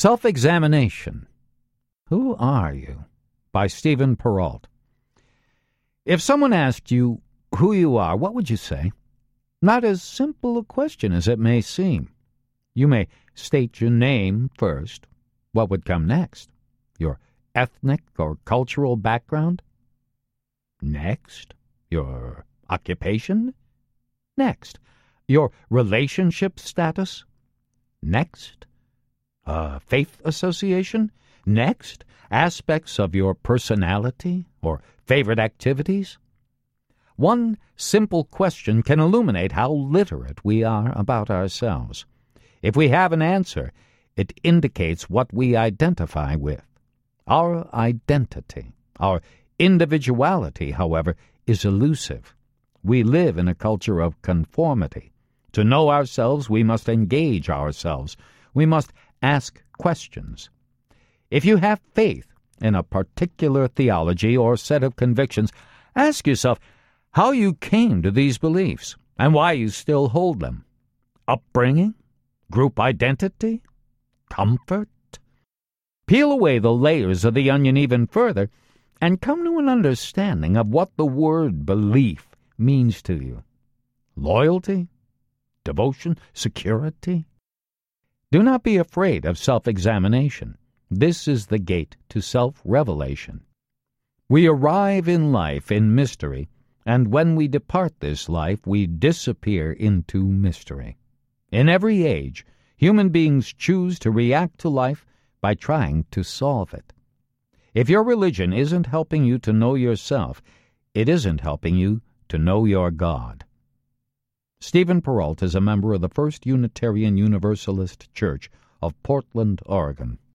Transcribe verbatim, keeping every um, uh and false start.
Self-Examination. Who Are You? By Stephen Perrault. If someone asked you who you are, what would you say? Not as simple a question as it may seem. You may state your name first. What would come next? Your ethnic or cultural background? Next, your occupation? Next, your relationship status? Next, a faith association? Next, aspects of your personality or favorite activities? One simple question can illuminate how literate we are about ourselves. If we have an answer, it indicates what we identify with. Our identity, our individuality, however, is elusive. We live in a culture of conformity. To know ourselves, we must engage ourselves. We must ask questions. If you have faith in a particular theology or set of convictions, ask yourself how you came to these beliefs and why you still hold them. Upbringing? Group identity? Comfort? Peel away the layers of the onion even further and come to an understanding of what the word belief means to you. Loyalty? Devotion? Security? Do not be afraid of self-examination. This is the gate to self-revelation. We arrive in life in mystery, and when we depart this life, we disappear into mystery. In every age, human beings choose to react to life by trying to solve it. If your religion isn't helping you to know yourself, it isn't helping you to know your God. Stephen Perrault is a member of the First Unitarian Universalist Church of Portland, Oregon.